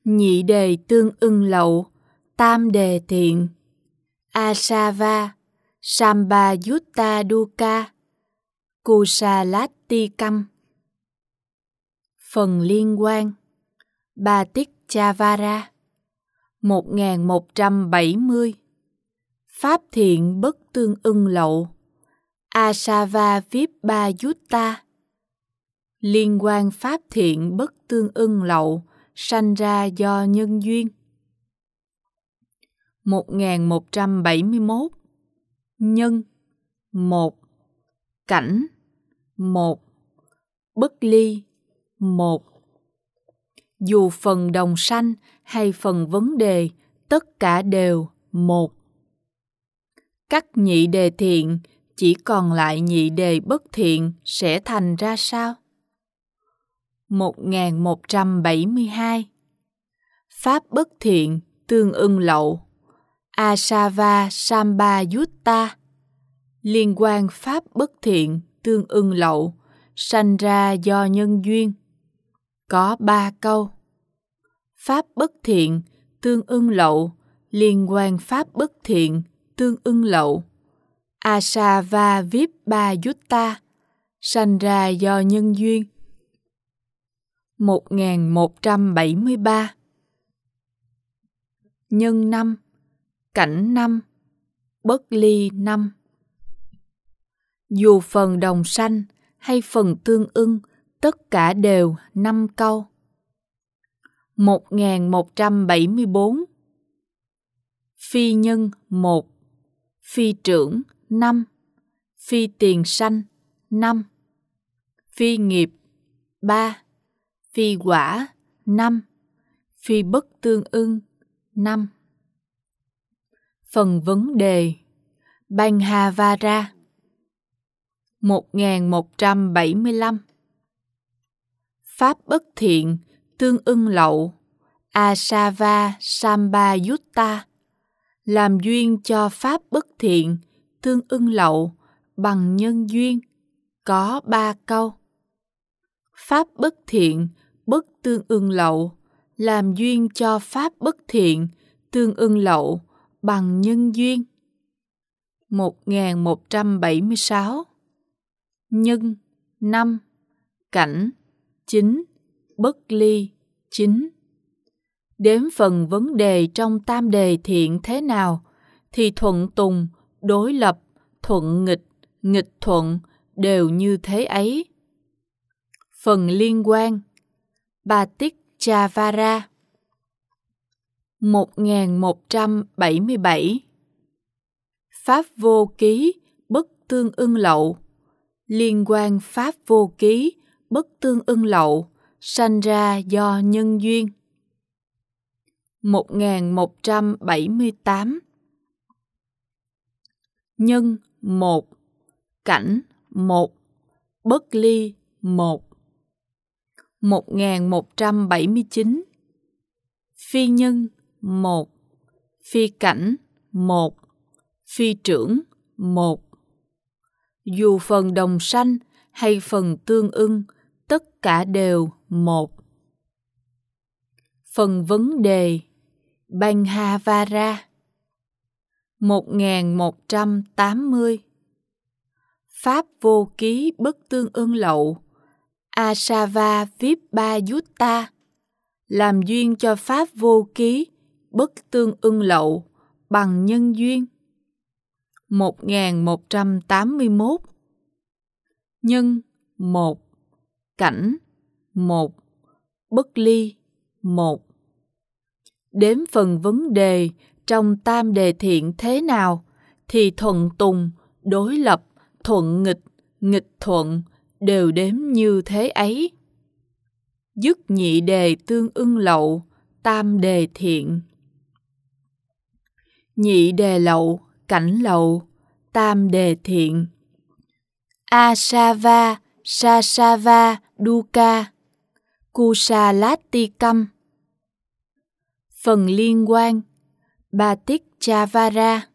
nhị đề tương ưng lậu, tam đề thiện. Asava, Sambhayutta Dukkha, Kusalattikam. Phần liên quan. Patichavara 1170. Pháp thiện bất tương ưng lậu, Asava Vibhayutta. Liên quan pháp thiện bất tương ưng lậu sanh ra do nhân duyên. 1171. Nhân 1, cảnh 1, bất ly 1. Dù phần đồng sanh hay phần vấn đề, tất cả đều 1. Các nhị đề thiện chỉ còn lại nhị đề bất thiện sẽ thành ra sao? 1172. Pháp bất thiện tương ưng lậu, Asava Sambhayutta. Liên quan pháp bất thiện tương ưng lậu sanh ra do nhân duyên. Có 3 câu. Pháp bất thiện tương ưng lậu, liên quan pháp bất thiện tương ưng lậu, Asava Vibhayutta, sanh ra do nhân duyên. 1173. Nhân 5, cảnh 5, bất ly 5. Dù phần đồng sanh hay phần tương ưng, tất cả đều 5 câu. 1174. Phi nhân 1, phi trưởng 5, phi tiền sanh 5, phi nghiệp 3, phi quả 5, phi bất tương ưng 5. Phần vấn đề. Banhavara 1175. Pháp bất thiện tương ưng lậu, Asava Sambhayutta. Làm duyên cho pháp bất thiện tương ưng lậu bằng nhân duyên. Có 3 câu. Pháp bất thiện bất tương ưng lậu, làm duyên cho pháp bất thiện tương ưng lậu bằng nhân duyên. 1176. Nhân 5, cảnh 9, bất ly 9. Đếm phần vấn đề trong tam đề thiện thế nào thì thuận tùng, đối lập, thuận nghịch, nghịch thuận đều như thế ấy. Phần liên quan. Patichavara 1177. Pháp vô ký bất tương ưng lậu, liên quan pháp vô ký bất tương ưng lậu sanh ra do nhân duyên. 1178. Nhân 1, cảnh 1, bất ly 1. 1179. Phi nhân 1, phi cảnh 1, phi trưởng 1. Dù phần đồng sanh hay phần tương ưng, tất cả đều 1. Phần vấn đề. Banhavara 1180. Pháp vô ký bất tương ưng lậu, Asava Vibhayutta. Làm duyên cho pháp vô ký bất tương ưng lậu bằng nhân duyên. 1181. Nhân 1, cảnh 1, bất ly 1. Đếm phần vấn đề trong tam đề thiện thế nào thì thuận tùng, đối lập, thuận nghịch, nghịch thuận đều đếm như thế ấy. Dứt nhị đề tương ưng lậu, tam đề thiện. Nhị đề lậu, cảnh lậu, tam đề thiện. Asava, Sasava, Dukkha, Kusalattikam. Phần liên quan. Patichavara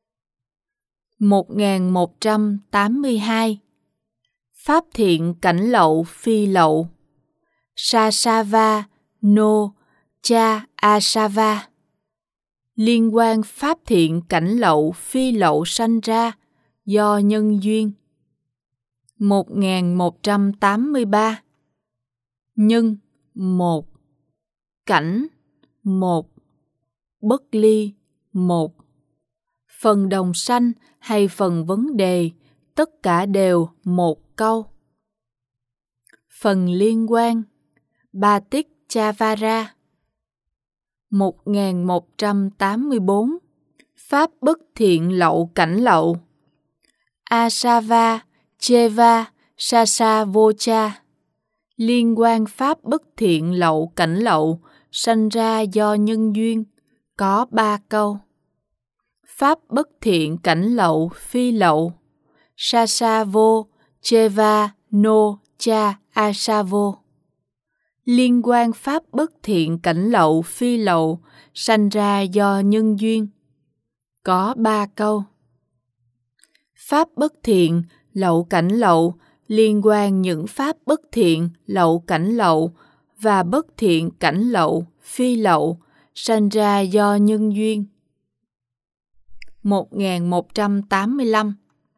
1182. Pháp thiện cảnh lậu phi lậu, Sasava no cha Asava. Liên quan pháp thiện cảnh lậu phi lậu sanh ra do nhân duyên. 1183. Nhân 1, cảnh 1, bất ly 1. Phần đồng sanh hay phần vấn đề, tất cả đều một câu. Phần liên quan, Patichavara. 1184. Pháp bất thiện lậu cảnh lậu. Asava, Cheva, Sasavocha. Liên quan pháp bất thiện lậu cảnh lậu sanh ra do nhân duyên, có 3 câu. Pháp bất thiện cảnh lậu phi lậu. Sasavo, Cheva, no, cha, asavo. Liên quan pháp bất thiện cảnh lậu phi lậu sanh ra do nhân duyên, có 3 câu. Pháp bất thiện lậu cảnh lậu liên quan những pháp bất thiện lậu cảnh lậu và bất thiện cảnh lậu phi lậu sanh ra do nhân duyên. 1185.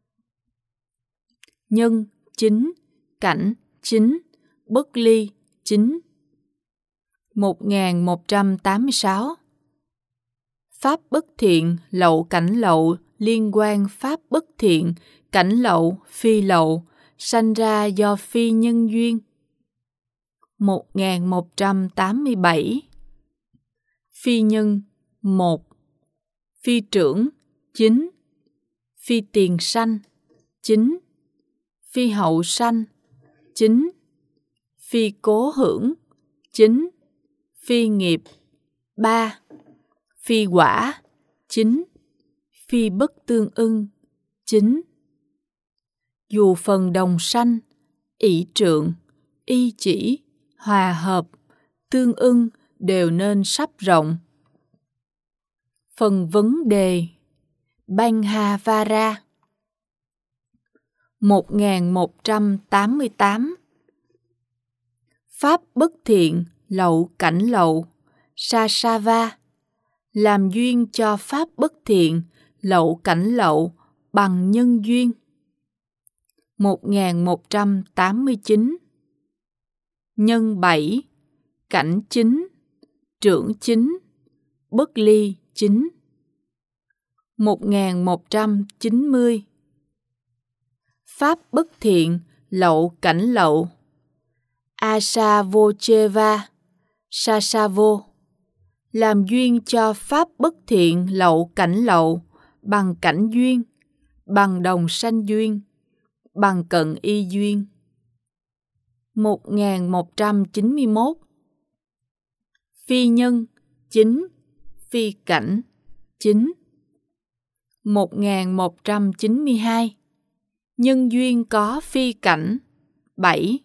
Nhân 9, cảnh 9, bất ly 9. 1186. Pháp bất thiện lậu cảnh lậu liên quan pháp bất thiện cảnh lậu phi lậu sanh ra do phi nhân duyên. 1187. Phi nhân 1, phi trưởng 9, phi tiền sanh 9, phi hậu sanh 9, phi cố hưởng 9, phi nghiệp 3, phi quả 9, phi bất tương ưng 9. Dù phần đồng sanh, ỷ trượng, y chỉ, hòa hợp, tương ưng đều nên sắp rộng. Phần vấn đề, Banhavara. 1188. Pháp bất thiện lậu cảnh lậu, Sasava. Làm duyên cho pháp bất thiện lậu cảnh lậu bằng nhân duyên. 1189. Nhân 7, cảnh 9, trưởng 9, bất ly 9. 1190. Pháp bất thiện lậu cảnh lậu, Asavocheva, Sasavo. Làm duyên cho pháp bất thiện lậu cảnh lậu bằng cảnh duyên, bằng đồng sanh duyên, bằng cận y duyên. 1191. Phi nhân 9, phi cảnh 9. 1192. Nhân duyên có phi cảnh 7.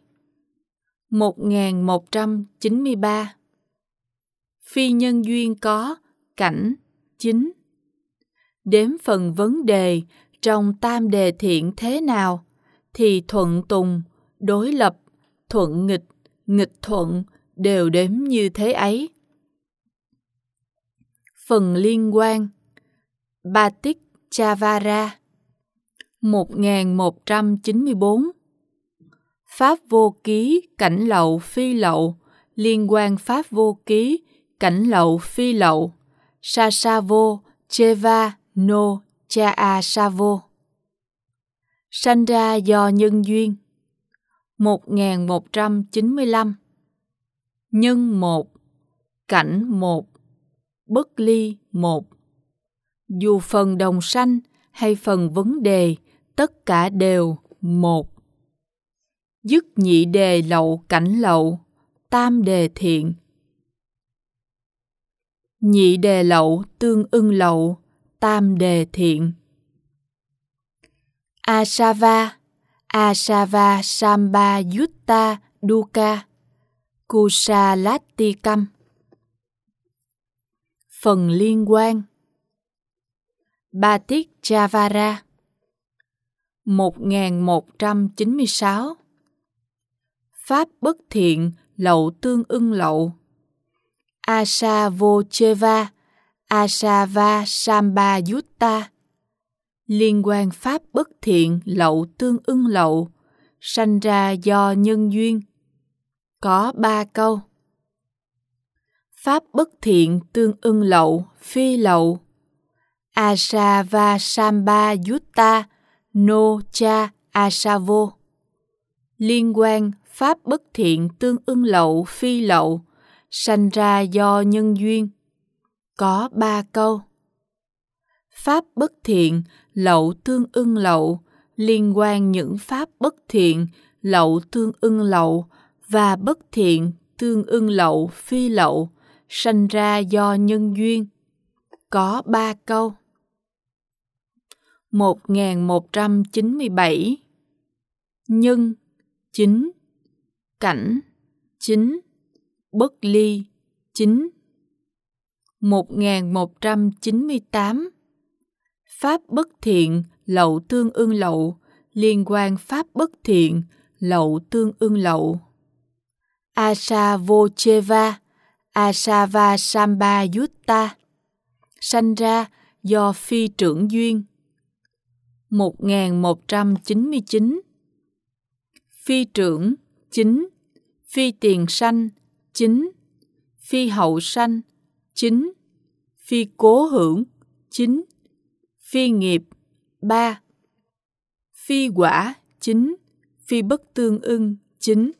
1193. Phi nhân duyên có cảnh 9. Đếm phần vấn đề trong tam đề thiện thế nào thì thuận tùng, đối lập, thuận nghịch, nghịch thuận đều đếm như thế ấy. Phần liên quan, Patichavara. 1194. Pháp vô ký cảnh lậu phi lậu liên quan pháp vô ký cảnh lậu phi lậu, Sasavo, Cheva, no, cha asavo. Sanh ra do nhân duyên. 1195. Nhân 1, cảnh 1, bất ly 1. Dù phần đồng sanh hay phần vấn đề, tất cả đều một. Dứt nhị đề lậu cảnh lậu, tam đề thiện. Nhị đề lậu tương ưng lậu, tam đề thiện. Asava, Asava Samba Yutta Dukkha, Kusalatikam. Phần liên quan, Patichavara. 1196. Pháp bất thiện lậu tương ưng lậu, Asavocheva, Asavasambhayutta. Liên quan pháp bất thiện lậu tương ưng lậu, sanh ra do nhân duyên. Có 3 câu. Pháp bất thiện tương ưng lậu, phi lậu. Asavasambhayutta no cha asavo. Liên quan pháp bất thiện tương ưng lậu, phi lậu, sanh ra do nhân duyên. Có 3 câu. Pháp bất thiện lậu tương ưng lậu, liên quan những pháp bất thiện lậu tương ưng lậu và bất thiện tương ưng lậu, phi lậu, sanh ra do nhân duyên. Có 3 câu. 1197. Nhân, chính. Cảnh, chính. Bất ly, chính. 1198. Pháp bất thiện lậu tương ưng lậu, liên quan pháp bất thiện lậu tương ưng lậu. Asavocheva, Asavasambhayutta. Sanh ra do phi trưởng duyên. 1199. Phi trưởng, chính. Phi tiền sanh, chính. Phi hậu sanh, chính. Phi cố hưởng, chính. Phi nghiệp, 3. Phi quả, chính. Phi bất tương ưng, chính.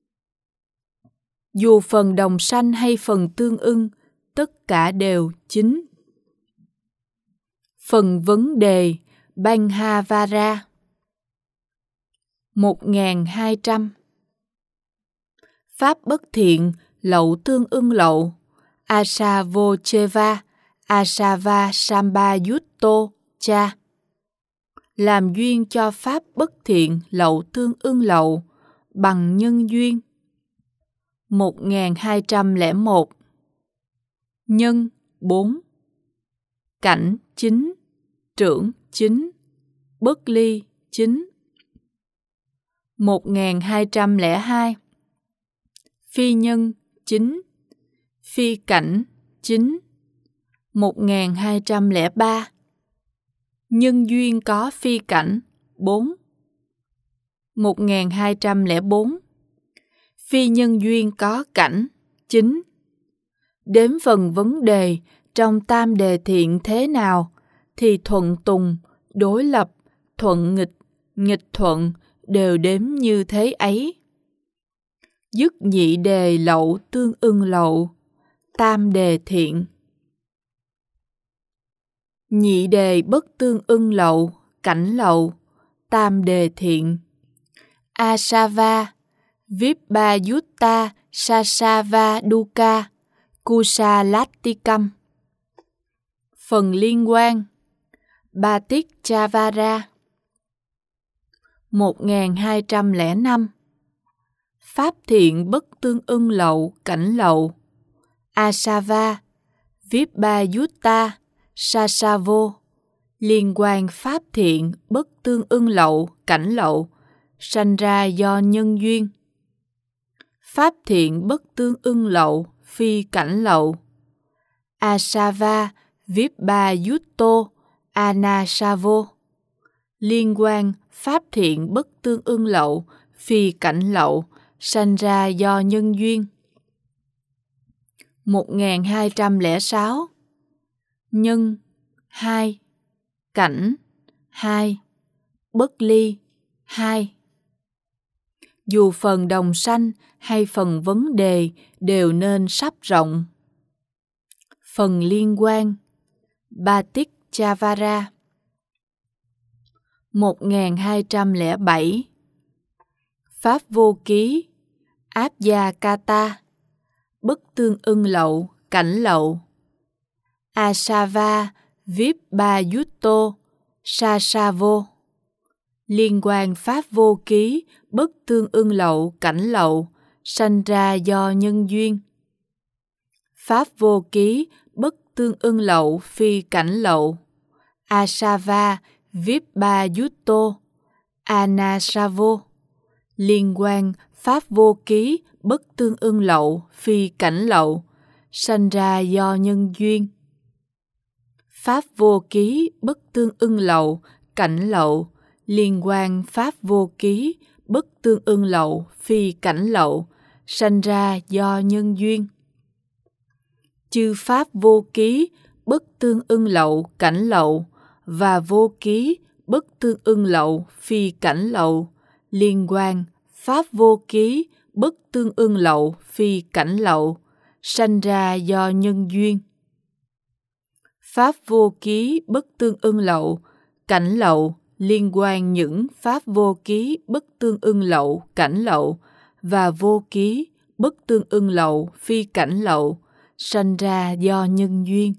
Dù phần đồng sanh hay phần tương ưng, tất cả đều chính. Phần vấn đề Banhavara. 1200. Pháp bất thiện lậu tương ưng lậu, Asavocheva, Asavasambhayutto cha. Làm duyên cho pháp bất thiện lậu tương ưng lậu bằng nhân duyên. 1201. Nhân, 4. Cảnh, chính. Trưởng, chính. Bất ly, chính. 1202. Phi nhân, chính. Phi cảnh, chính. 1203. Nhân duyên có phi cảnh, 4. 1204. Phi nhân duyên có cảnh, chính. Đến phần vấn đề trong tam đề thiện thế nào thì thuận tùng, đối lập, thuận nghịch, nghịch thuận đều đếm như thế ấy. Dứt nhị đề lậu tương ưng lậu, tam đề thiện. Nhị đề bất tương ưng lậu, cảnh lậu, tam đề thiện. Asava, Vibhayutta Sasava Dukkha Kusalattikam. Phần liên quan Batichavara. 1205. Pháp thiện bất tương ưng lậu, cảnh lậu. Asava, Vibhayutta Sasavo. Liên quan pháp thiện bất tương ưng lậu, cảnh lậu, sanh ra do nhân duyên. Pháp thiện bất tương ưng lậu, phi cảnh lậu. Asava Vibhayutto Anasavo. Liên quan pháp thiện bất tương ưng lậu, phi cảnh lậu, sanh ra do nhân duyên. 1206. Nhân, 2. Cảnh, 2. Bất ly, 2. Dù phần đồng sanh hay phần vấn đề đều nên sắp rộng. Phần liên quan Batichavara. 1207. Pháp vô ký Abhyakata. Bất tương ưng lậu, cảnh lậu. Asava Vibhayutto Sasavo. Liên quan pháp vô ký bất tương ưng lậu, cảnh lậu, sanh ra do nhân duyên. Pháp vô ký bất tương ưng lậu, phi cảnh lậu. Asava Vibhayutto Anasavo. Liên quan pháp vô ký bất tương ưng lậu, phi cảnh lậu, sanh ra do nhân duyên. Pháp vô ký bất tương ưng lậu, cảnh lậu, liên quan pháp vô ký bất tương ưng lậu, phi cảnh lậu, sanh ra do nhân duyên. Chư pháp vô ký bất tương ưng lậu, cảnh lậu, và vô ký bất tương ưng lậu, phi cảnh lậu, liên quan pháp vô ký bất tương ưng lậu, phi cảnh lậu, sanh ra do nhân duyên. Pháp vô ký bất tương ưng lậu, cảnh lậu, liên quan những pháp vô ký bất tương ưng lậu, cảnh lậu, và vô ký bất tương ưng lậu, phi cảnh lậu, sanh ra do nhân duyên.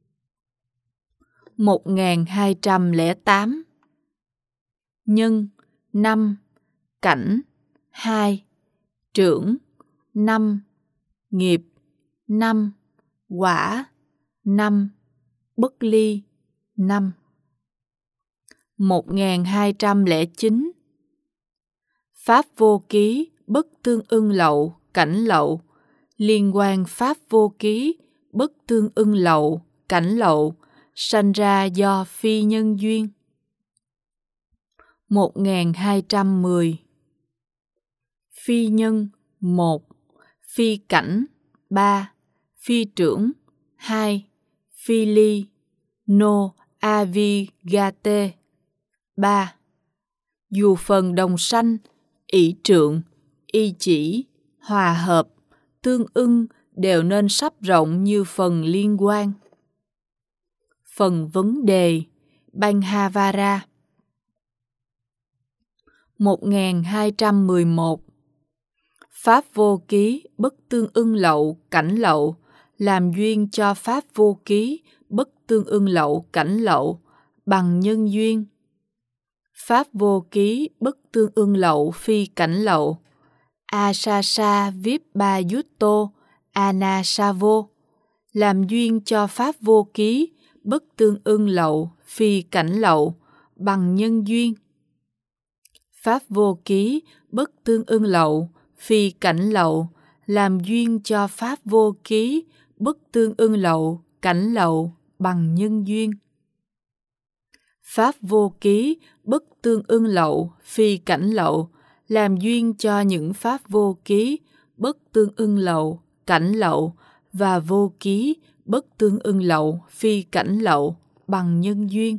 1208. Nhân 5, cảnh 2, trưởng 5, nghiệp 5, quả 5, bất ly 5. 1209. Pháp vô ký bất tương ưng lậu, cảnh lậu, liên quan pháp vô ký bất tương ưng lậu, cảnh lậu, sanh ra do phi nhân duyên. 1210. Phi nhân 1, phi cảnh 3, phi trưởng 2, phi ly no avigate 3. Dù phần đồng sanh, ỷ trượng, y chỉ, hòa hợp, tương ưng đều nên sắp rộng như phần liên quan. Phần vấn đề Banghavara. 1211. Pháp vô ký bất tương ưng lậu, cảnh lậu, làm duyên cho pháp vô ký bất tương ưng lậu, cảnh lậu, bằng nhân duyên. Pháp vô ký bất tương ưng lậu, phi cảnh lậu, asasa vipayutto anasavo, làm duyên cho pháp vô ký bất tương ưng lậu, phi cảnh lậu, bằng nhân duyên. Pháp vô ký bất tương ưng lậu, phi cảnh lậu, làm duyên cho pháp vô ký bất tương ưng lậu, cảnh lậu, bằng nhân duyên. Pháp vô ký bất tương ưng lậu, phi cảnh lậu, làm duyên cho những pháp vô ký bất tương ưng lậu, cảnh lậu, và vô ký bất tương ưng lậu, phi cảnh lậu, bằng nhân duyên.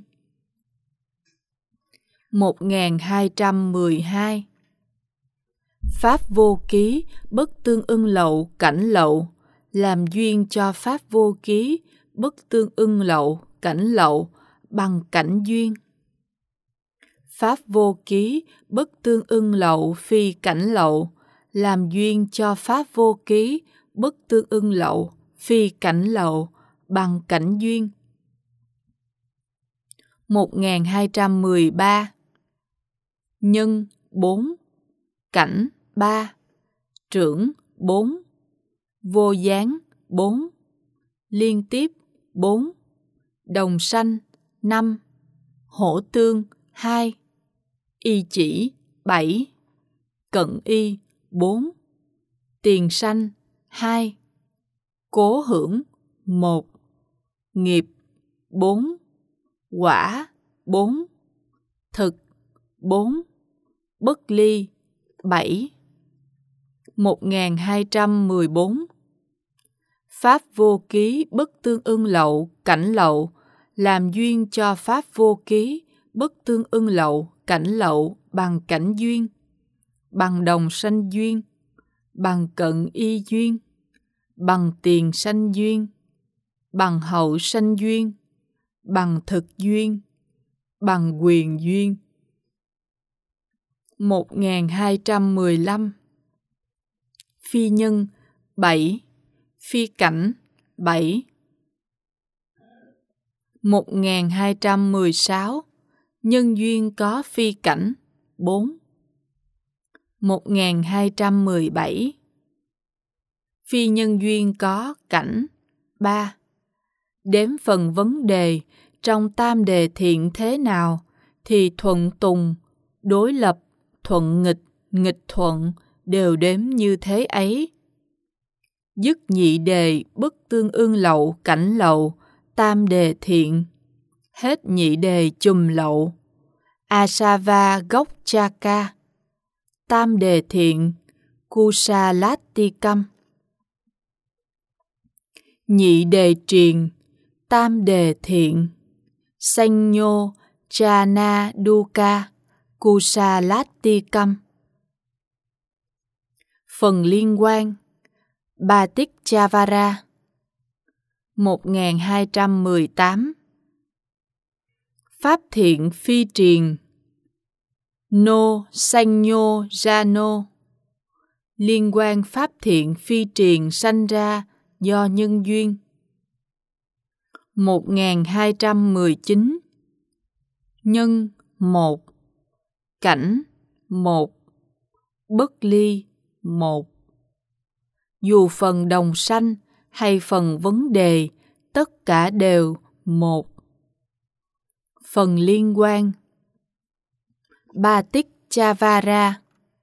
1212. Pháp vô ký bất tương ưng lậu, cảnh lậu, làm duyên cho pháp vô ký bất tương ưng lậu, cảnh lậu, bằng cảnh duyên. Pháp vô ký bất tương ưng lậu, phi cảnh lậu, làm duyên cho pháp vô ký bất tương ưng lậu, phi cảnh lậu, bằng cảnh duyên. 1213. Nhân 4, cảnh 3, trưởng 4, vô gián 4, liên tiếp 4, đồng sanh 5, hổ tương 2, y chỉ 7, cận y 4, tiền sanh 2, cố hưởng 1, nghiệp 4, quả 4, thực 4, bất ly 7. 1214. Pháp vô ký bất tương ưng lậu, cảnh lậu, làm duyên cho pháp vô ký bất tương ưng lậu, cảnh lậu, bằng cảnh duyên, bằng đồng sanh duyên, bằng cận y duyên, bằng tiền sanh duyên, bằng hậu sanh duyên, bằng thực duyên, bằng quyền duyên. 1215. Phi nhân 7, phi cảnh 7. 1216. Nhân duyên có phi cảnh 4. 1217. Phi nhân duyên có cảnh 3. Đếm phần vấn đề trong tam đề thiện thế nào thì thuận tùng, đối lập, thuận nghịch, nghịch thuận đều đếm như thế ấy. Dứt nhị đề bất tương ưng lậu cảnh lậu, tam đề thiện. Hết nhị đề chùm lậu. Asava gốc chaka. Tam đề thiện. Kusalattikam. Nhị đề triền. Tam đề thiện. Sanh-nhô chana duka. Kusalattikam. Phần liên quan. Batichavara 1218. Pháp thiện phi triền. No sanh-nhô jano. Liên quan pháp thiện phi triền sanh ra do nhân duyên. 1219. Nhân 1. Cảnh 1. Bất ly 1. Dù phần đồng sanh hay phần vấn đề, tất cả đều 1. Phần liên quan. Batichavara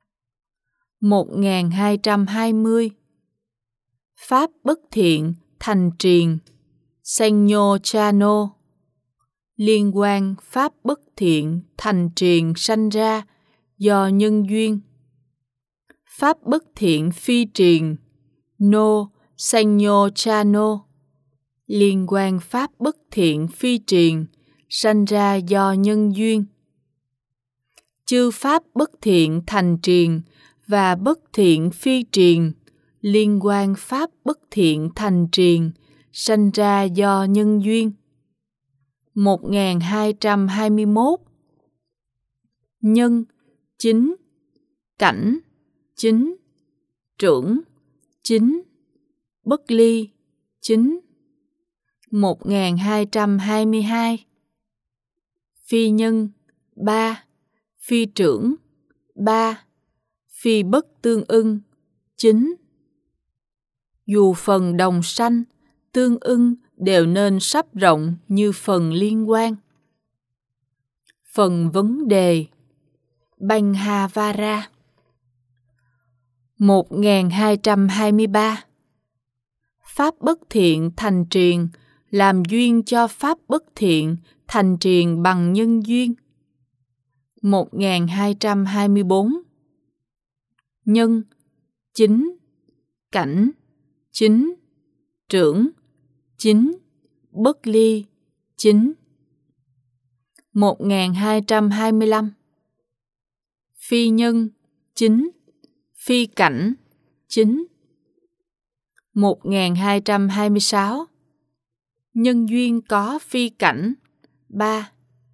1220. Pháp bất thiện thành triền. Sanh-nhô chano. Liên quan pháp bất thiện thành triền sanh ra do nhân duyên. Pháp bất thiện phi triền. No sanh-nhô chano. Liên quan pháp bất thiện phi triền sanh ra do nhân duyên. Chư pháp bất thiện thành triền và bất thiện phi triền. Liên quan pháp bất thiện thành triền sanh ra do nhân duyên. 1221. Nhân 9. Cảnh 9. Trưởng 9. Bất ly 9. 1222. Phi nhân 3. Phi trưởng 3. Phi bất tương ưng 9. Dù phần đồng sanh, tương ưng đều nên sắp rộng như phần liên quan. Phần vấn đề. Banhavara 1223. Pháp bất thiện thành triền làm duyên cho pháp bất thiện thành triền bằng nhân duyên. 1224. Nhân 9. Cảnh 9. Trưởng 9. Bất ly 9. 1225. Phi nhân 9. Phi cảnh 9. 1226. Nhân duyên có phi cảnh 3.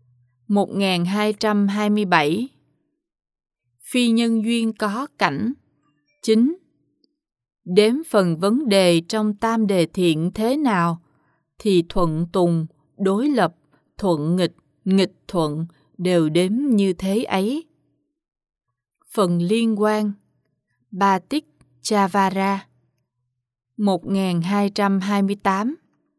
1227. Phi nhân duyên có cảnh 9. Đếm phần vấn đề trong tam đề thiện thế nào thì thuận tùng, đối lập, thuận nghịch, nghịch thuận đều đếm như thế ấy. Phần liên quan. Batichavara 1228.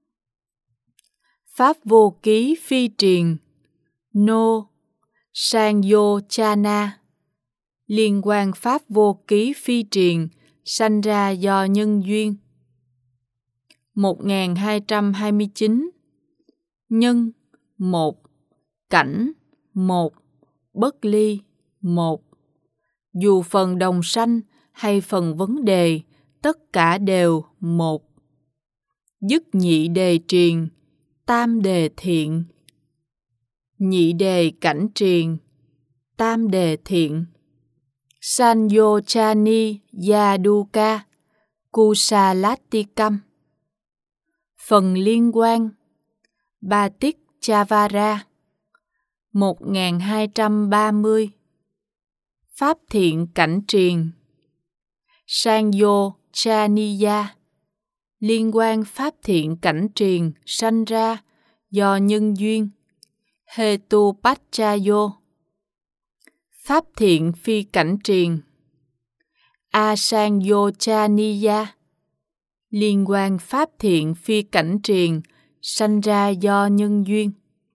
Pháp vô ký phi triền. No sanh-nhô chana. Liên quan pháp vô ký phi triền sanh ra do nhân duyên. 1229. Nhân 1. Cảnh 1. Bất ly 1. Dù phần đồng sanh hay phần vấn đề, tất cả đều 1. Dứt nhị đề triền, tam đề thiện. Nhị đề cảnh triền, tam đề thiện. Sanh-nhô-chani yaduka kusalattikam. Phần liên quan. Batichavara 1230. Pháp thiện cảnh triền. Sanh-nhô-chaniya. Liên quan pháp thiện cảnh triền sanh ra do nhân duyên. Hetupaccaya. Pháp thiện phi cảnh triền. Asang-nhô-chaniya. Liên quan pháp thiện phi cảnh triền sanh ra do nhân duyên.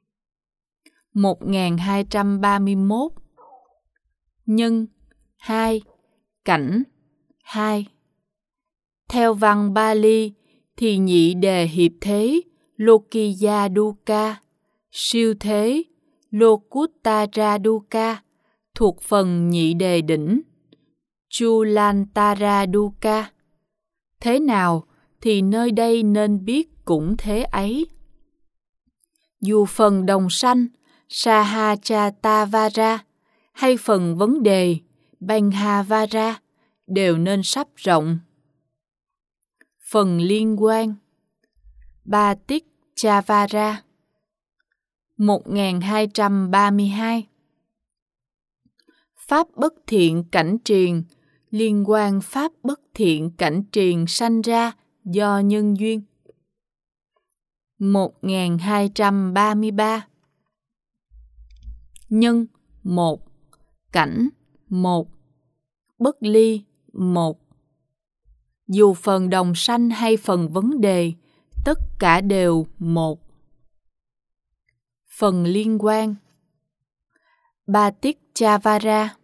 1231. Nhân 2. Cảnh 2. Theo văn Bali thì nhị đề hiệp thế Lokiya Dukkha, siêu thế Lokuttara Dukkha thuộc phần nhị đề đỉnh Chulantara Dukkha. Thế nào thì nơi đây nên biết cũng thế ấy. Dù phần đồng sanh Sahachatavara hay phần vấn đề Banghavara đều nên sắp rộng. Phần liên quan Batichavara 1232. Pháp bất thiện cảnh triền liên quan pháp bất thiện cảnh triền sanh ra do nhân duyên. 1233. Nhân 1, cảnh 1, bất ly 1. Dù phần đồng sanh hay phần vấn đề, tất cả đều một. Phần liên quan Batichavara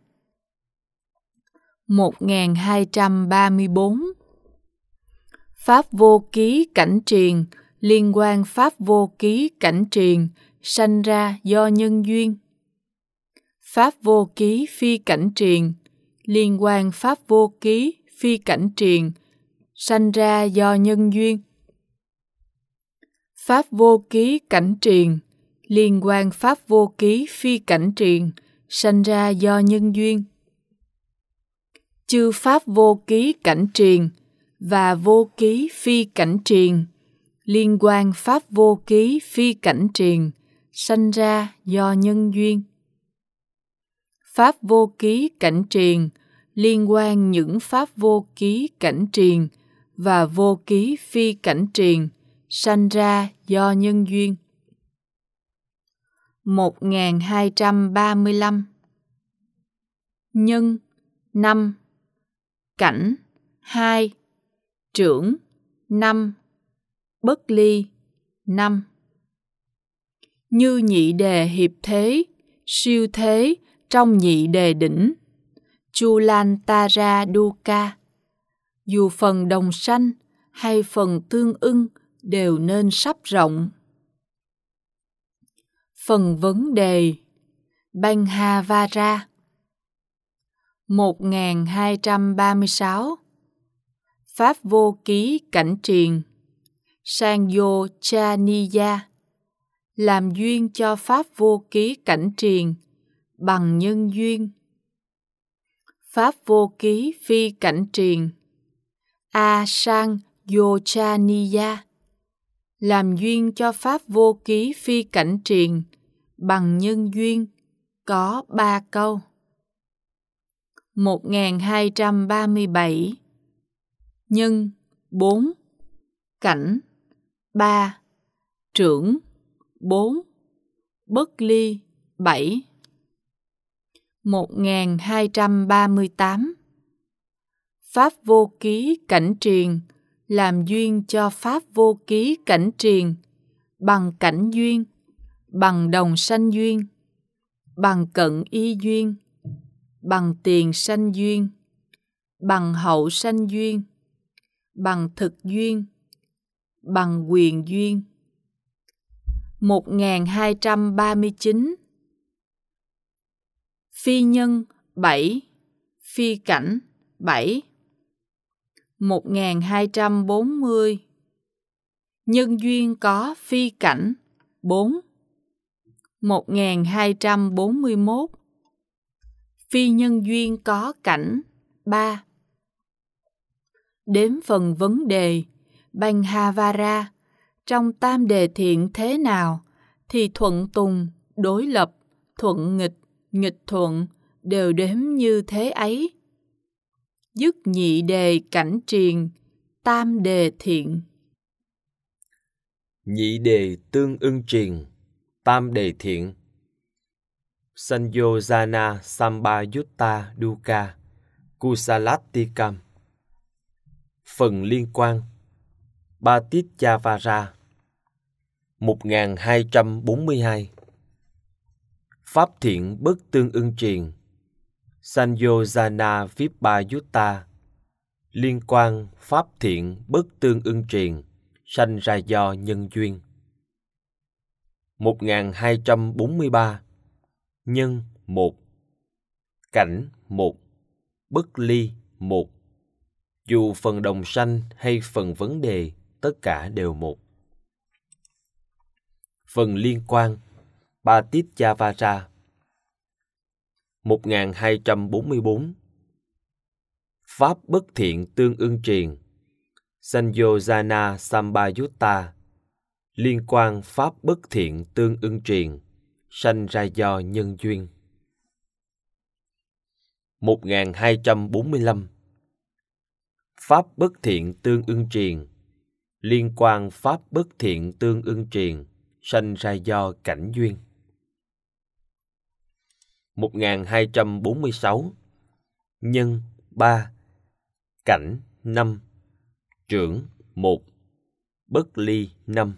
1234. Pháp vô ký cảnh triền liên quan pháp vô ký cảnh triền sanh ra do nhân duyên. Pháp vô ký phi cảnh triền liên quan pháp vô ký phi cảnh triền sanh ra do nhân duyên. Pháp vô ký cảnh triền liên quan pháp vô ký phi cảnh triền sanh ra do nhân duyên. Chư pháp vô ký cảnh triền và vô ký phi cảnh triền liên quan pháp vô ký phi cảnh triền sanh ra do nhân duyên. Pháp vô ký cảnh triền liên quan những pháp vô ký cảnh triền và vô ký phi cảnh triền sanh ra do nhân duyên. 1235. Nhân 5, cảnh 2, trưởng 5, bất ly 5. Như nhị đề hiệp thế, siêu thế trong nhị đề đỉnh Chulantara Dukkha, dù phần đồng sanh hay phần tương ưng đều nên sắp rộng. Phần vấn đề Banghavara 1236. Pháp vô ký cảnh triền Sanyochaniya làm duyên cho pháp vô ký cảnh triền bằng nhân duyên. Pháp vô ký phi cảnh triền Asanyochaniya làm duyên cho pháp vô ký phi cảnh triền bằng nhân duyên có 3 câu. 1237. Nhân 4, cảnh 3, trưởng 4, bất ly 7. 1238. Pháp vô ký cảnh triền làm duyên cho pháp vô ký cảnh triền bằng cảnh duyên, bằng đồng sanh duyên, bằng cận y duyên, bằng tiền sanh duyên, bằng hậu sanh duyên, bằng thực duyên, bằng quyền duyên. 1239. Phi nhân 7, phi cảnh 7. 1240. Nhân duyên có phi cảnh 4. 1241. Phi nhân duyên có cảnh 3. Đến phần vấn đề Banghavara trong tam đề thiện thế nào thì thuận tùng, đối lập, thuận nghịch, nghịch thuận đều đếm như thế ấy. Dứt nhị đề cảnh triền, tam đề thiện. Nhị đề tương ưng triền, tam đề thiện. Sanyojana Sambayutta Dukkha Kusalattikam. Phần liên quan Batichavara 1242. Pháp thiện bất tương ưng triền Sanyojana Vipayutta Liên quan pháp thiện bất tương ưng truyền, sanh ra do nhân duyên. 1243. Nhân 1, cảnh 1, bất ly 1. Dù phần đồng sanh hay phần vấn đề, tất cả đều một. Phần liên quan Patitjavara. 1244. Pháp bất thiện tương ưng truyền, Sanyojana Sambayutta. Liên quan pháp bất thiện tương ưng truyền, sanh ra do nhân duyên. 1245. Pháp bất thiện tương ưng truyền, liên quan pháp bất thiện tương ưng truyền, sanh ra do cảnh duyên. 1246. Nhân 3, cảnh 5, trưởng 1, bất ly 5.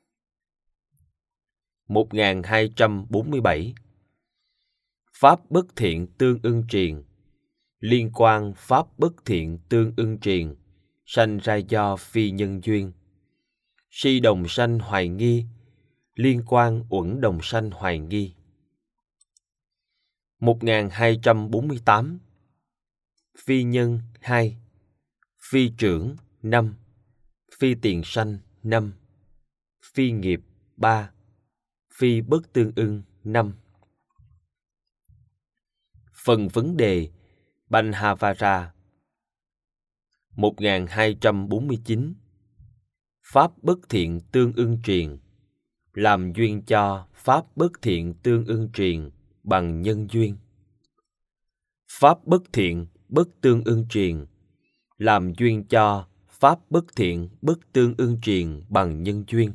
1247. Pháp bất thiện tương ưng truyền, liên quan pháp bất thiện tương ưng truyền, sanh ra do phi nhân duyên. Si đồng sanh hoài nghi, liên quan uẩn đồng sanh hoài nghi. 1248. Phi nhân 2, phi trưởng 5, phi tiền sanh 5, phi nghiệp 3, phi bất tương ưng 5. Phần vấn đề Banhavara. 1249. Pháp bất thiện tương ưng truyền, làm duyên cho pháp bất thiện tương ưng truyền bằng nhân duyên. Pháp bất thiện bất tương ưng truyền, làm duyên cho pháp bất thiện bất tương ưng truyền bằng nhân duyên.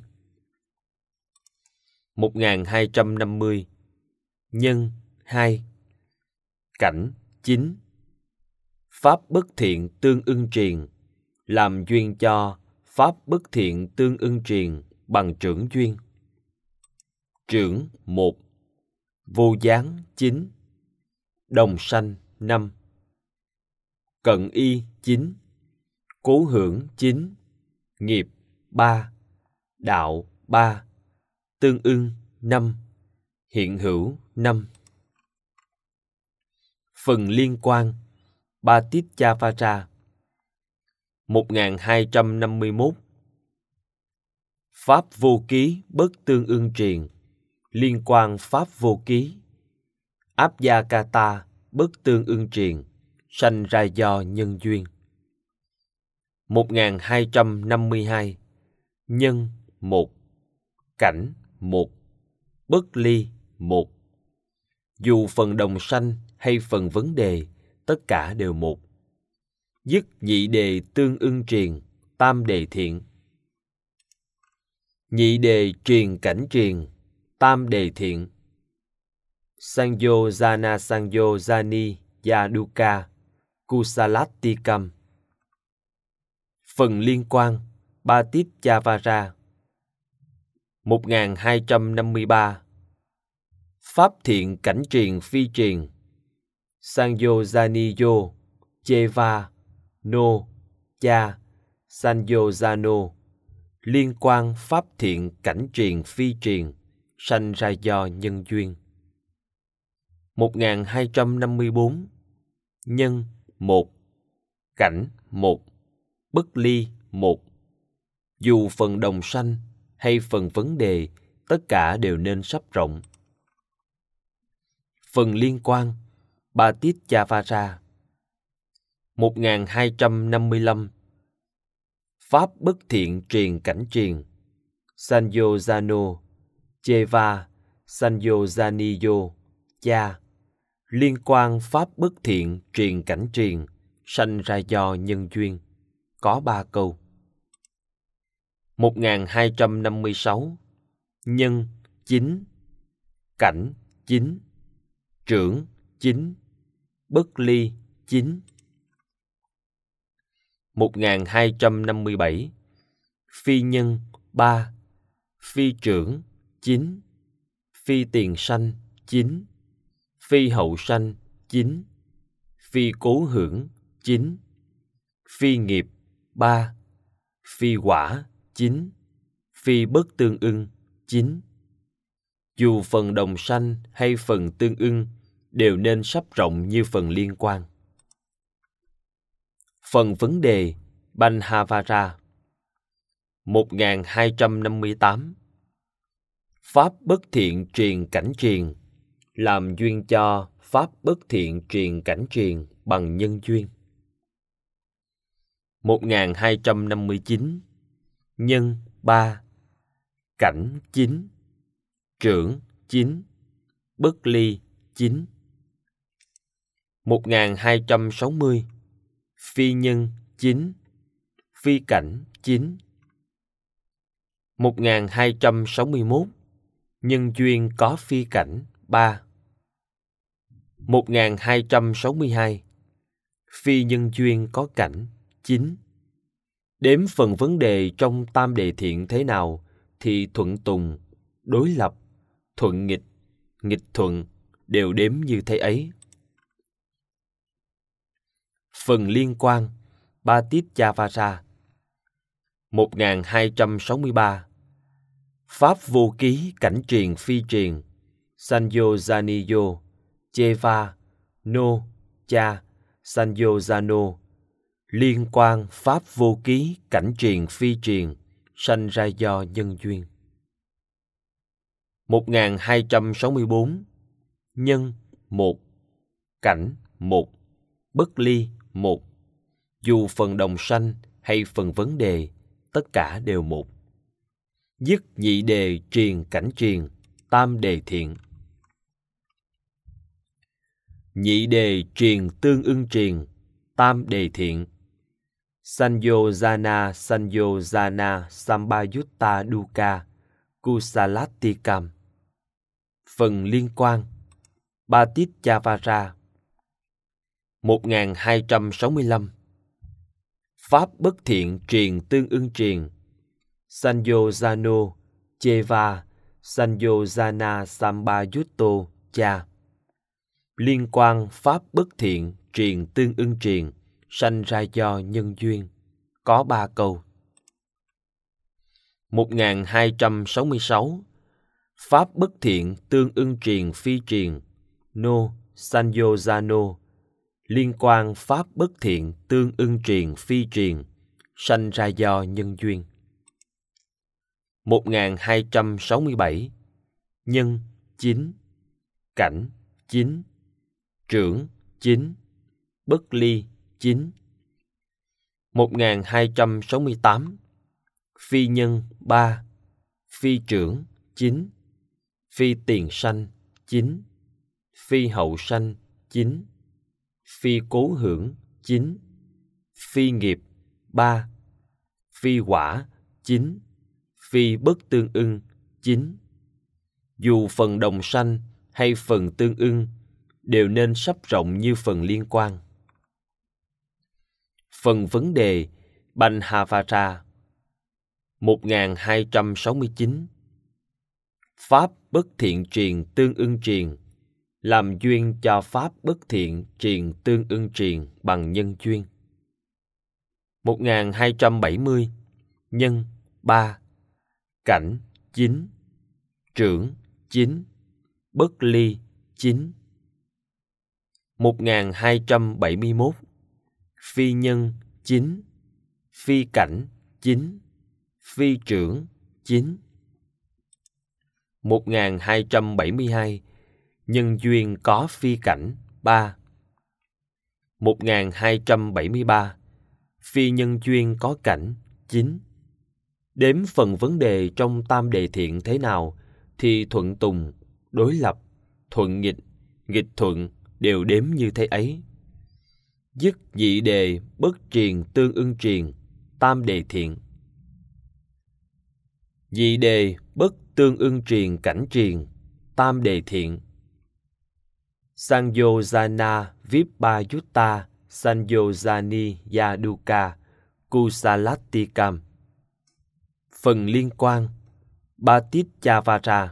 1250. Nhân 2, cảnh 9. Pháp bất thiện tương ưng truyền, làm duyên cho pháp bất thiện tương ưng truyền bằng trưởng duyên. Trưởng 1, vô gián 9, đồng sanh 5, cận y 9, cố hưởng 9, nghiệp 3, đạo 3, tương ưng 5, hiện hữu 5. Phần liên quan Patitjavara. 1251. Pháp vô ký bất tương ưng truyền, liên quan pháp vô ký, Abhyakata bất tương ưng truyền, sanh ra do nhân duyên. 1252. Nhân 1, cảnh 1, bất ly 1. Dù phần đồng sanh hay phần vấn đề, tất cả đều một. Dứt nhị đề tương ưng truyền, tam đề thiện. Nhị đề truyền cảnh truyền, tam đề thiện. Sanyojana Sanyojani Yaduka Kusalattikam. Phần liên quan Patitjavara. 1253. Pháp thiện cảnh truyền phi truyền, Sanyojaniyo Cheva No Cha Sanyojano. Liên quan pháp thiện cảnh truyền phi truyền, sanh ra do nhân duyên. 1254. Nhân 1, cảnh 1, bất ly 1. Dù phần đồng sanh hay phần vấn đề, tất cả đều nên sắp rộng. Phần liên quan Patitjavara. 1255. Pháp bất thiện truyền cảnh truyền, Sanyojano Cheva Sanyojaniyo Cha. Liên quan pháp bất thiện truyền cảnh truyền, sanh ra do nhân duyên. Có 3 câu. 1256. Nhân 9, cảnh 9, trưởng 9, bất ly 9. 1257. Phi nhân 3, phi trưởng 9, phi tiền sanh 9, phi hậu sanh 9, phi cố hưởng 9, phi nghiệp 3, phi quả 9, phi bất tương ưng 9. Dù phần đồng sanh hay phần tương ưng đều nên sắp rộng như phần liên quan. Phần vấn đề Banhavara 1258. Pháp bất thiện truyền cảnh truyền, làm duyên cho pháp bất thiện truyền cảnh truyền bằng nhân duyên. 1259. Nhân 3, cảnh 9, trưởng 9, bất ly 9. 1260. Phi nhân 9, phi cảnh 9. 1261. Nhân duyên có phi cảnh 3. 1262. Phi nhân duyên có cảnh 9. Đếm phần vấn đề trong tam đề thiện thế nào thì thuận tùng, đối lập, thuận nghịch, nghịch thuận đều đếm như thế ấy. Phần liên quan Patitavara 1263. Pháp vô ký cảnh truyền phi truyền, Sanyojaniyo, Cheva, No, Cha, Sanyojano. Liên quan pháp vô ký cảnh truyền phi truyền, sanh ra do nhân duyên. 1264. Nhân 1, cảnh 1, bất ly 1. Dù phần đồng sanh hay phần vấn đề, tất cả đều một. Dứt nhị đề truyền cảnh truyền, tam đề thiện. Nhị đề truyền tương ưng truyền, tam đề thiện. Sanyojana Sanyojana Sambayutta Dukkha Kusalatikam. Phần liên quan Patitavara 1265. Pháp bất thiện truyền tương ưng truyền, Sanyojano Cheva Sanyojana Sambayutto Cha. Liên quan pháp bất thiện truyền tương ưng truyền, sanh ra do nhân duyên, có 3 câu. 1266. Pháp bất thiện tương ưng truyền phi truyền, No Sanyojano. Liên quan pháp bất thiện tương ưng truyền phi truyền, sanh ra do nhân duyên. 1267. Nhân 9, cảnh 9, trưởng 9, bất ly 9. 1268. Phi nhân 3, phi trưởng 9, phi tiền sanh 9, phi hậu sanh 9, phi cố hưởng 9, phi nghiệp 3, phi quả 9, phi bất tương ưng 9. Dù phần đồng sanh hay phần tương ưng đều nên sắp rộng như phần liên quan. Phần vấn đề Banhavara 1269. Pháp bất thiện truyền tương ưng truyền, làm duyên cho pháp bất thiện truyền tương ưng truyền bằng nhân duyên. 1270. Nhân 3, cảnh 9, trưởng 9, bất ly 9. 1271. Phi nhân 9, phi cảnh 9, phi trưởng 9. 1272. Nhân duyên có phi cảnh 3. 1273. Phi nhân duyên có cảnh 9. Đếm phần vấn đề trong tam đề thiện thế nào thì thuận tùng, đối lập, thuận nghịch, nghịch thuận đều đếm như thế ấy. Dứt nhị đề bất truyền tương ưng truyền, tam đề thiện. Nhị đề bất tương ưng truyền cảnh truyền, tam đề thiện. Sanyojana Vipayutta Sanyojani Yaduka Kusalatikam. Phần liên quan Patitavara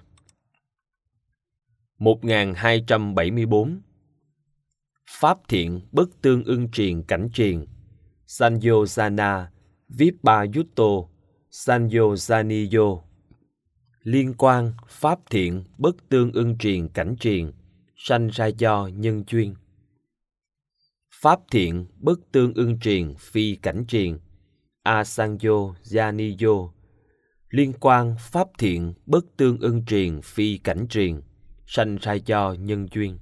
1274. Pháp thiện bất tương ưng truyền cảnh truyền, Sanyojana Vipayutto Sanyojaniyo. Liên quan pháp thiện bất tương ưng truyền cảnh truyền, sanh ra do nhân duyên. Pháp thiện bất tương ưng truyền phi cảnh truyền, Asanyojaniyo. Liên quan pháp thiện bất tương ưng truyền phi cảnh truyền, sanh ra do nhân duyên.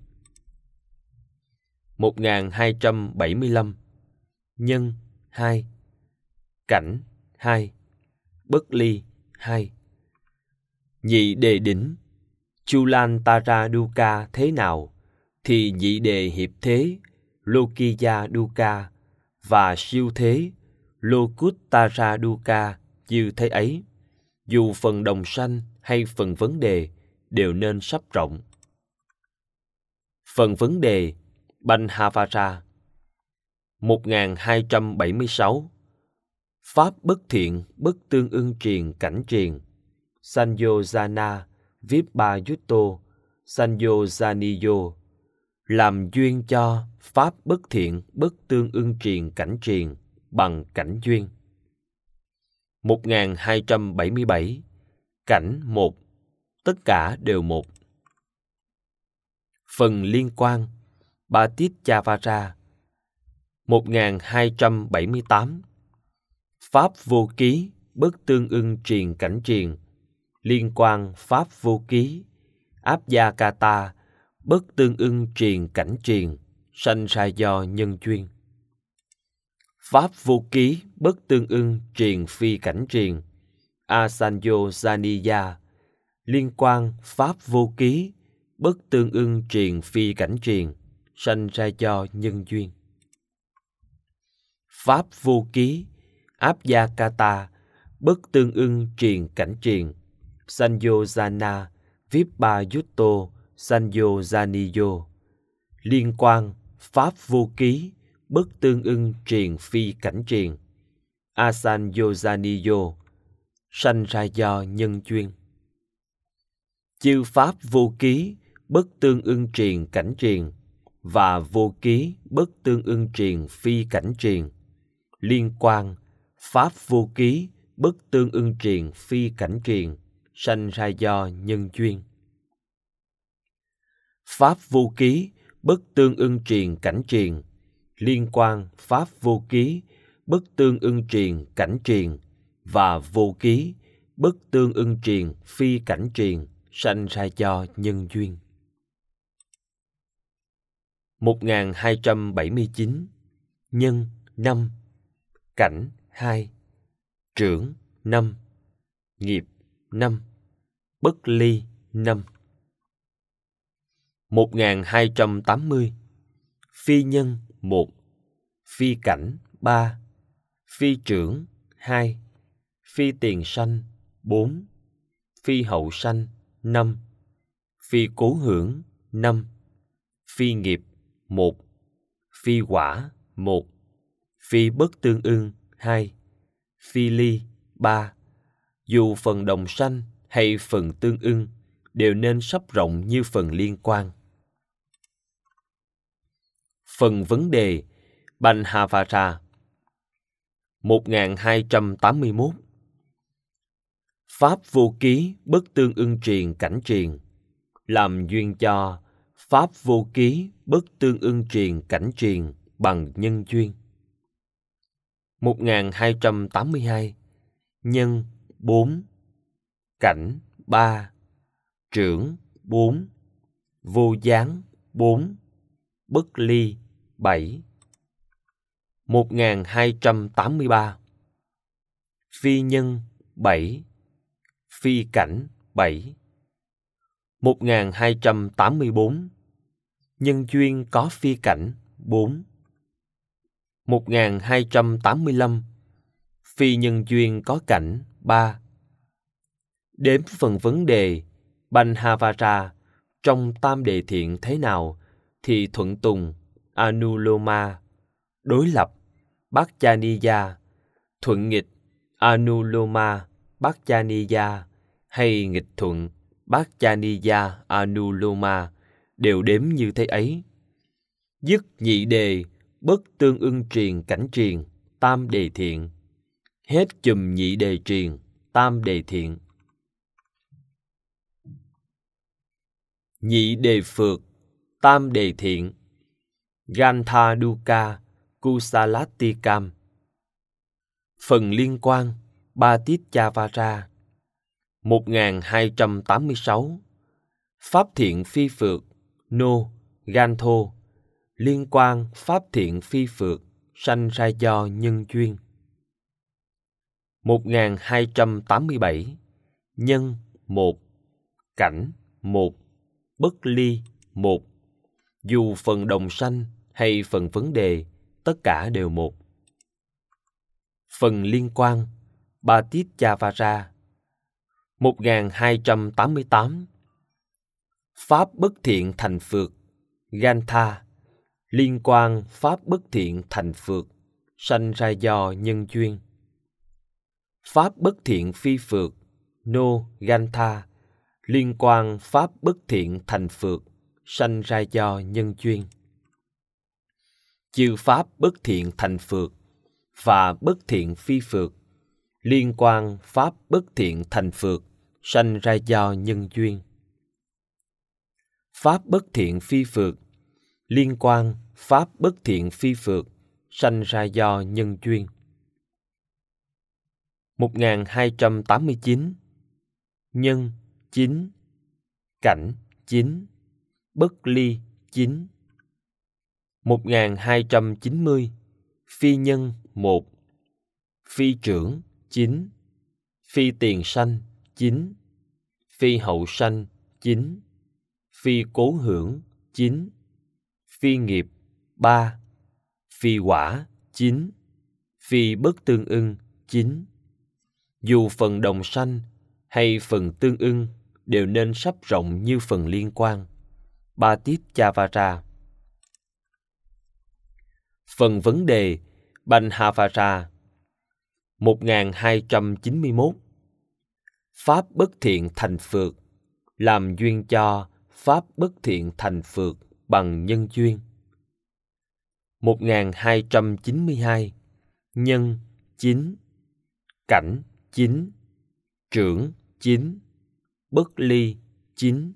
1275. Nhân 2, cảnh 2, bất ly 2. Nhị đề đỉnh Chulantara Dukkha thế nào, thì nhị đề hiệp thế Lokiya Dukkha và siêu thế Lokuttara Dukkha như thế ấy, dù phần đồng sanh hay phần vấn đề đều nên sắp rộng. Phần vấn đề Bannhavara. 1276. Pháp bất thiện bất tương ưng truyền cảnh truyền, Sanyojana Vipayutto Sanyojaniyo. Làm duyên cho pháp bất thiện bất tương ưng truyền cảnh truyền bằng cảnh duyên. 1277. Cảnh 1. Tất cả đều một. Phần liên quan Patitchavara. 1278. Pháp vô ký bất tương ưng truyền cảnh truyền, liên quan pháp vô ký Abhyakata bất tương ưng truyền cảnh truyền, sanh ra do nhân duyên. Pháp vô ký bất tương ưng truyền phi cảnh truyền, Asanyojaniya. Liên quan pháp vô ký bất tương ưng truyền phi cảnh truyền, sanh ra do nhân duyên. Pháp vô ký Abhyakata bất tương ưng truyền cảnh truyền, Sanyojana Vipayutto Sanyojaniyo. Liên quan pháp vô ký bất tương ưng truyền phi cảnh truyền, Asanyojaniyo. Sanh ra do nhân duyên. Chư pháp vô ký bất tương ưng truyền cảnh truyền và vô ký bất tương ưng truyền phi cảnh truyền, liên quan pháp vô ký bất tương ưng truyền phi cảnh truyền, sanh ra do nhân duyên. Pháp vô ký bất tương ưng truyền cảnh truyền, liên quan pháp vô ký bất tương ưng truyền cảnh truyền và vô ký bất tương ưng truyền phi cảnh truyền, sanh ra do nhân duyên. 1279. Nhân 5, cảnh 2, trưởng 5, nghiệp 5, bất ly 5. 1280. Phi nhân 1, phi cảnh 3, phi trưởng 2, phi tiền sanh 4, phi hậu sanh 5, phi cố hưởng 5, phi nghiệp 1, phi quả 1, phi bất tương ưng 2, phi ly 3. Dù phần đồng sanh hay phần tương ưng đều nên sắp rộng như phần liên quan. Phần vấn đề Bannhavara. 1281. Pháp vô ký bất tương ưng truyền cảnh truyền, làm duyên cho pháp vô ký bất tương ưng truyền cảnh truyền bằng nhân duyên. 1282. Nhân 4, cảnh 3, trưởng 4, vô gián 4, bất ly 7. 1283. Phi nhân 7, phi cảnh 7. 1284. Nhân duyên có phi cảnh 4. 1285. Phi nhân duyên có cảnh 3. Đếm phần vấn đề Bannhavara trong tam đề thiện thế nào thì thuận tùng Anuloma, đối lập Bhajaniya, thuận nghịch Anuloma Bhajaniya hay nghịch thuận Bhajaniya Anuloma đều đếm như thế ấy. Dứt nhị đề bất tương ưng truyền cảnh truyền tam đề thiện. Hết chùm nhị đề triền, tam đề thiện. Nhị đề phược, tam đề thiện. Gantha dukkha kusalatikam. Phần liên quan Patitchavara. 1286. Pháp thiện phi phược, no, gantho. Liên quan pháp thiện phi phược, sanh ra do nhân duyên. 1287. Nhân 1, cảnh 1, bất ly 1. Dù phần đồng sanh hay phần vấn đề, tất cả đều một. Phần liên quan Patitchavara. 1288. Pháp bất thiện thành phược, gantha. Liên quan pháp bất thiện thành phược, sanh ra do nhân duyên. Pháp bất thiện phi phược, no, gantha. Liên quan pháp bất thiện thành phược, sanh ra do nhân duyên. Chư pháp bất thiện thành phược và bất thiện phi phược, liên quan pháp bất thiện thành phược, sanh ra do nhân duyên. Pháp bất thiện phi phược, liên quan pháp bất thiện phi phược, sanh ra do nhân duyên. 1289. Nhân 9, cảnh 9, bất ly 9. 1290. Phi nhân 1, phi trưởng 9, phi tiền sanh 9, phi hậu sanh 9, phi cố hưởng 9, phi nghiệp 3, phi quả 9, phi bất tương ưng 9. Dù phần đồng sanh hay phần tương ưng đều nên sắp rộng như phần liên quan. Patitchavara. Phần vấn đề Banhavara. 1291. Pháp bất thiện thành phược, làm duyên cho pháp bất thiện thành phược bằng nhân duyên. 1292. Nhân 9, cảnh 9, trưởng 9, bất ly 9.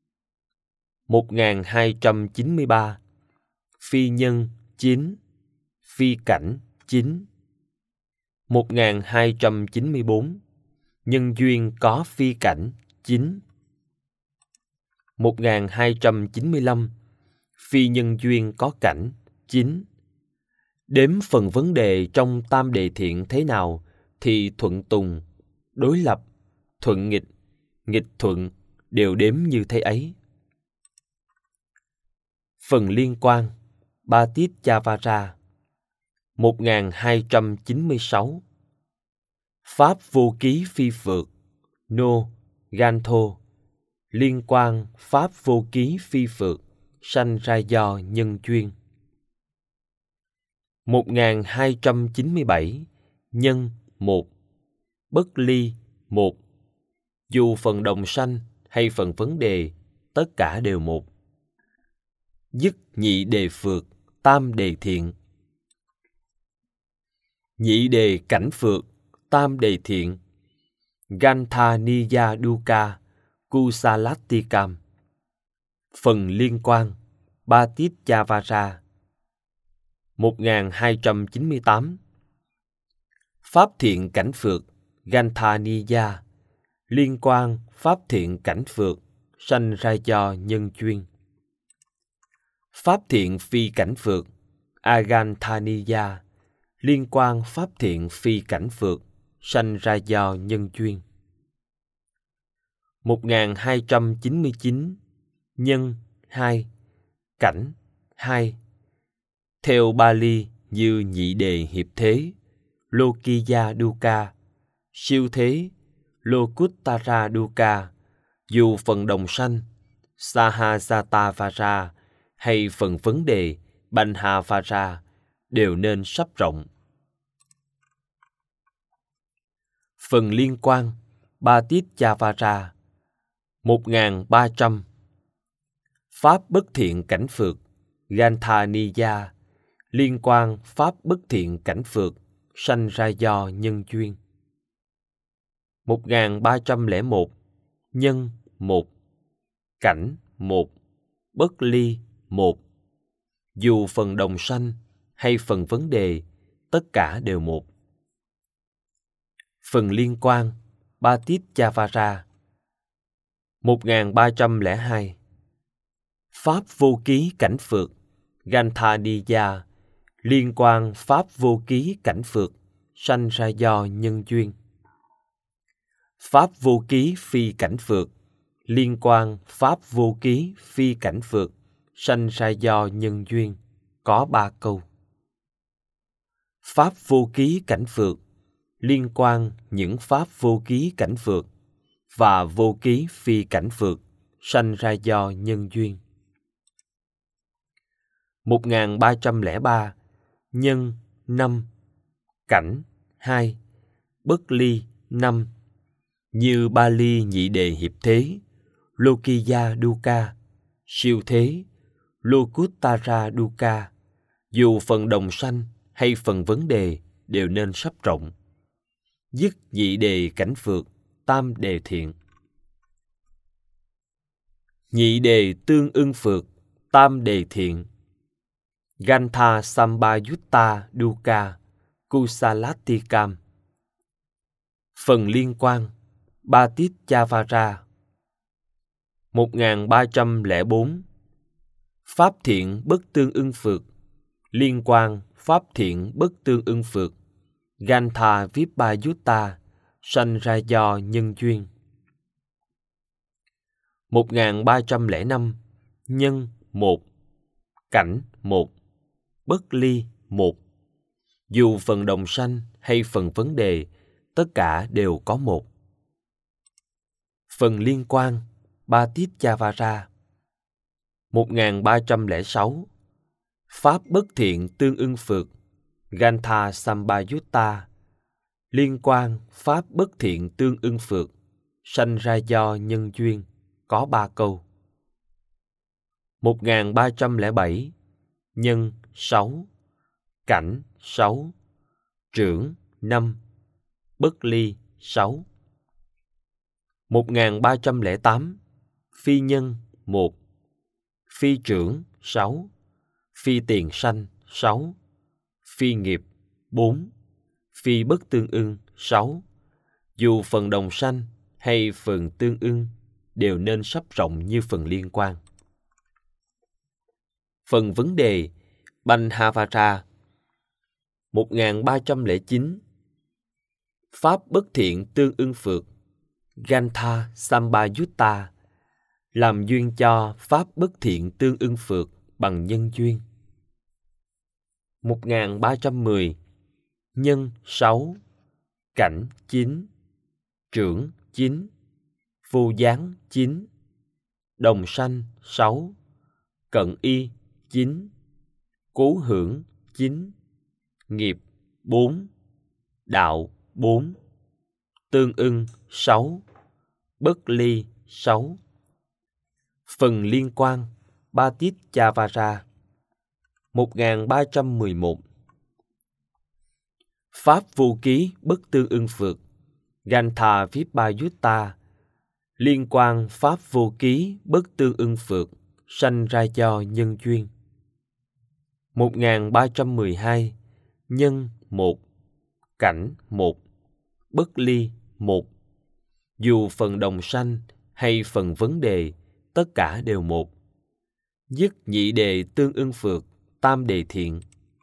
1293. Phi nhân 9, phi cảnh 9. 1294. Nhân duyên có phi cảnh 9. 1295. Phi nhân duyên có cảnh 9. Đếm phần vấn đề trong tam đề thiện thế nào thì thuận tùng, đối lập, thuận nghịch, nghịch thuận đều đếm như thế ấy. Phần liên quan Patitchavara. 1296. Pháp vô ký phi phược, no, gantho. Liên quan pháp vô ký phi phược, sanh ra do nhân duyên. 1297. Nhân 1, bất ly 1. Dù phần đồng sanh hay phần vấn đề, tất cả đều một. Dứt nhị đề phược, tam đề thiện. Nhị đề cảnh phược, tam đề thiện. Gantha niya dukkha kusalatikam. Phần liên quan Patitchavara. 1298. Pháp thiện cảnh phược, gantha niya. Liên quan pháp thiện cảnh phược, sanh ra do nhân duyên. Pháp thiện phi cảnh phược, aganthaniya. Liên quan pháp thiện phi cảnh phược, sanh ra do nhân duyên. 1299. Nhân 2, cảnh 2. Theo Bali như nhị đề hiệp thế, Lokiya dukkha, siêu thế, Lokuttara dukkha. Dù phần đồng sanh, Sahasatavara, hay phần vấn đề Banhavara đều nên sắp rộng. Phần liên quan Patitchavara. 1300. Pháp bất thiện cảnh phược, Gantha niya. Liên quan pháp bất thiện cảnh phược, sanh ra do nhân duyên. 1301 nhân 1, cảnh 1, bất ly 1. Dù phần đồng sanh hay phần vấn đề, tất cả đều một. Phần liên quan Patitchavara. 1302 Pháp vô ký cảnh phược Gandhaniya, liên quan pháp vô ký cảnh phược, sanh ra do nhân duyên. Pháp vô ký phi cảnh phược, liên quan pháp vô ký phi cảnh phược, sanh ra do nhân duyên, có 3 câu. Pháp vô ký cảnh phược, liên quan những pháp vô ký cảnh phược và vô ký phi cảnh phược, sanh ra do nhân duyên. 1303 nhân 5, cảnh 2, bất ly 5. Như Bali nhị đề hiệp thế, Lokiya Dukkha, siêu thế, Lokuttara Dukkha, dù phần đồng sanh hay phần vấn đề đều nên sắp rộng. Dứt nhị đề cảnh phược, tam đề thiện. Nhị đề tương ưng phược, tam đề thiện. Gantha Sambayutta Dukkha Kusalatikam. Phần liên quan Patitchavara. 1304 Pháp thiện bất tương ưng phược, liên quan pháp thiện bất tương ưng phược, Gantha Vipayutta, sanh ra do nhân duyên. 1305 nhân 1, cảnh 1, bất ly 1. Dù phần đồng sanh hay phần vấn đề, tất cả đều có một. Phần liên quan Patitchavara. 1306 Pháp bất thiện tương ưng phược, Gantha Sambayutta, liên quan pháp bất thiện tương ưng phược, sanh ra do nhân duyên, có 3 câu. 1307 nhân 6, cảnh 6, trưởng 5, bất ly 6. 1308 phi nhân 1, phi trưởng 6, phi tiền sanh 6, phi nghiệp 4, phi bất tương ưng 6. Dù phần đồng sanh hay phần tương ưng đều nên sắp rộng như phần liên quan. Phần vấn đề Banhavara. 1309 Pháp bất thiện tương ưng phược, Gantha Sambayutta, làm duyên cho pháp bất thiện tương ưng phược bằng nhân duyên. 1310 nhân 6, cảnh 9, trưởng 9, vô gián 9, đồng sanh 6, cận y 9, cố hưởng 9, nghiệp 4, đạo 4, tương ưng 6, bất ly 6. Phần liên quan Patitchavara. 1311 Pháp vô ký bất tương ưng phược, Gantha Vipayutta, liên quan pháp vô ký bất tương ưng phược, sanh ra do nhân duyên. 1312 nhân 1, cảnh 1, bất ly 1. Dù phần đồng sanh hay phần vấn đề, tất cả đều một. Dứt nhị đề tương ưng phược, tam đề thiện.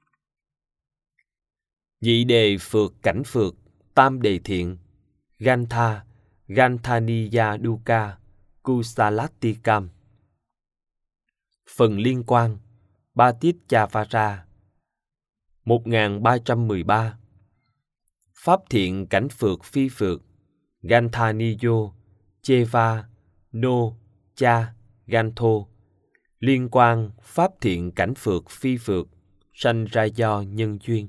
Nhị đề phược cảnh phược, tam đề thiện. Gantha, Gandhaniya Dukkha, Kusalatikam. Phần liên quan Patitchavara. 1313 Pháp thiện cảnh phược phi phược, Gandhaniyo, Cheva, No, Cha, Gantho, liên quan pháp thiện cảnh phược phi phược, sanh ra do nhân duyên.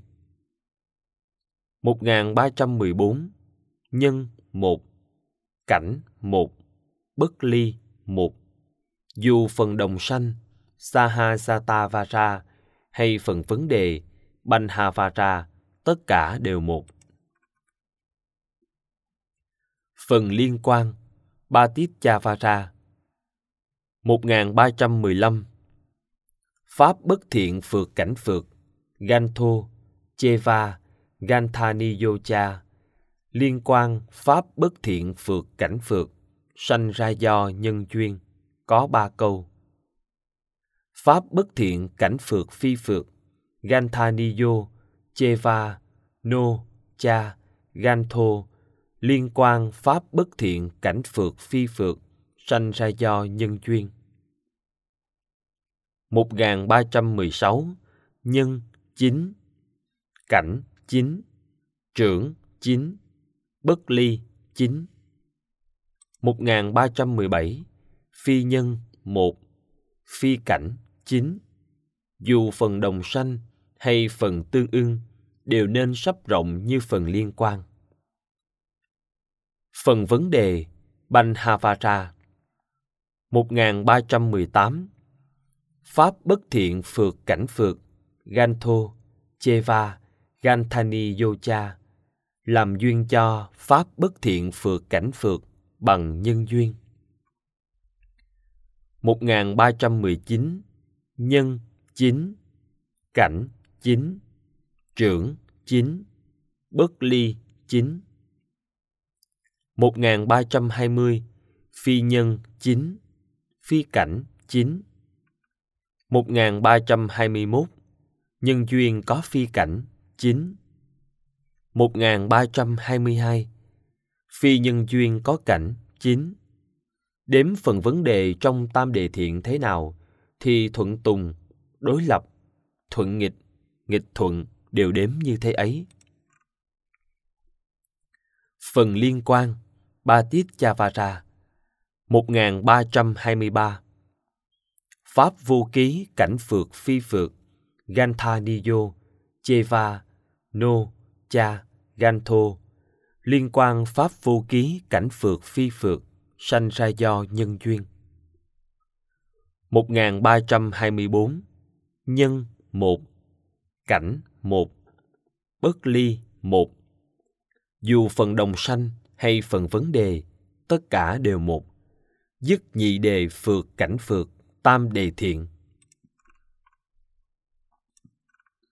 1314 nhân 1, cảnh 1, bất ly 1. Dù phần đồng sanh Sahasatavara hay phần vấn đề Banhavara, tất cả đều một. Phần liên quan Patitchavara 1315. Pháp bất thiện phược cảnh phược Gantho, Cheva, Gantaniyocha. Liên quan pháp bất thiện phược cảnh phược sanh ra do nhân duyên, có 3 câu. Pháp bất thiện cảnh phược phi phược Gantaniyo, Cheva, No, Cha, Gantho. Liên quan pháp bất thiện cảnh phược phi phược sanh ra do nhân duyên. 1316. Nhân 9, cảnh 9, trưởng 9, bất ly 9. 1317. Phi nhân 1, phi cảnh 9. Dù phần đồng sanh hay phần tương ưng đều nên sắp rộng như phần liên quan. Phần vấn đề Banhavara 1318. Pháp bất thiện phược cảnh phược Gantho, Cheva, Gantaniyocha. Làm duyên cho pháp bất thiện phược cảnh phược bằng nhân duyên. 1319. Nhân 9, cảnh 9, trưởng 9, bất ly 9. 1320. Phi nhân 9, phi cảnh 9. 1321. Nhân duyên có phi cảnh 9. 1322. Phi nhân duyên có cảnh 9. Đếm phần vấn đề trong tam đề thiện thế nào thì thuận tùng, đối lập, thuận nghịch, nghịch thuận đều đếm như thế ấy. Phần liên quan Patitchavara 1323. Pháp vô ký cảnh phược phi phược Gantaniyo, Cheva, No, Cha, Gantho. Liên quan pháp vô ký cảnh phược phi phược sanh ra do nhân duyên. 1324. Nhân 1, cảnh 1, bất ly 1. Dù phần đồng sanh hay phần vấn đề, tất cả đều một. Dứt nhị đề phược cảnh phược, tam đề thiện.